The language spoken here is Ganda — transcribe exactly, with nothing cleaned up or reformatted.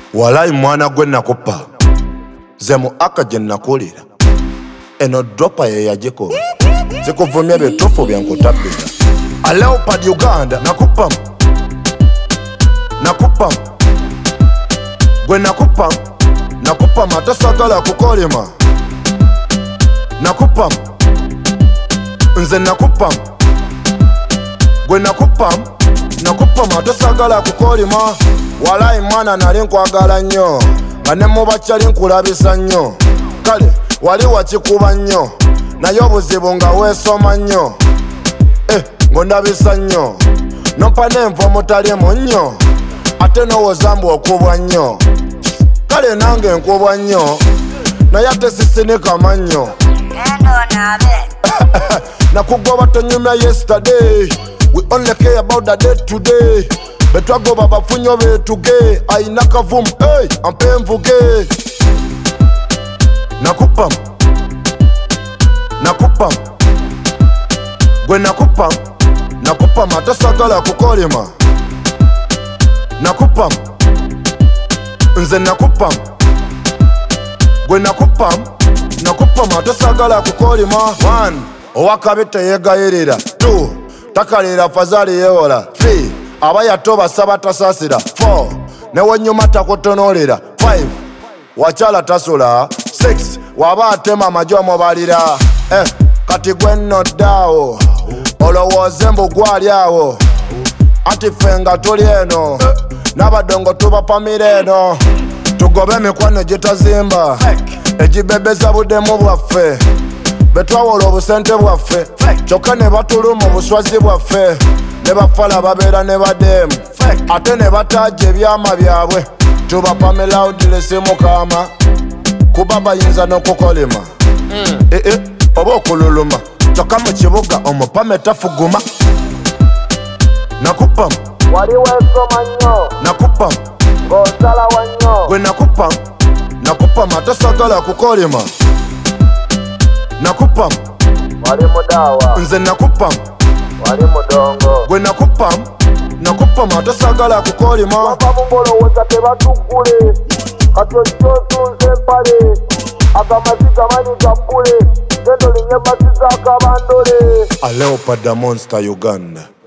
Walai mwana gwe nakupa ze mu aka gye nakulira eno dropa ye yagikola zikuvumya bitufu byenkutabbira Leopard Uganda nakupa nakupa gwe nakupa nakupa matasagala kukolima nakupa nze nakupa gwe nakupa nakupa matasagala kukolima walai mwana nali nkwagala nnyo nga ne mu bakyali nkulabisa nnyo kale wali wakikuba nnyo naye obuzibu nga weesoma nnyo eh, ng'ondabisa nnyo nompa n'enva mutalimu nnyo ate n'owozambu okubwa nnyo kale nange nkubwa nnyo naye ate sisinikama nnyo nakugoba tonyumya yesterday we only care about the day today betwagoba bafunyo betuge ayina kavumu hey, ampe nvuge nakupa nakupa gwe nakupa nakupa matasagala kukolima nakupa nze nakupa gwe nakupa nakupa matasagala kukolima one owakabi teyegayirira two takalira fazali yewola three abayato basaba tasasira four newenyuma takutonolera five wakyala tasula six waba atema amajo mubalira eh, kati gwe nnoddaawo olowooze mbu gwali awo anti ffe nga tuli eno n'abadongo tubapamira eno tugobe emikwano gitazimba egibebeza buddemu bwaffe betwawola obusente bwaffe kyokka ne batuluma obuswazi bwaffe ne bafala babeera ne bademu ate ne batajja ebyama byabwe tubapamela utilesi mukama kuba bayinza n'okukolima mm. e -e, oba okululuma kyokka mu kibuga omupame tafuguma nakupa wali weesoma nnyo nakupa ng'osalawa nnyo gwe nakupa nakupa matasagala kukolima nakupa wali mudaawa nze nakupa wali mudongo gwe nakupa nakupa matasagala kukolima bava bungolowooza tebatugule kati okyosunze empale agamaziga mani gaggule gendo linye masi z'akabandole Leopard Monster Uganda.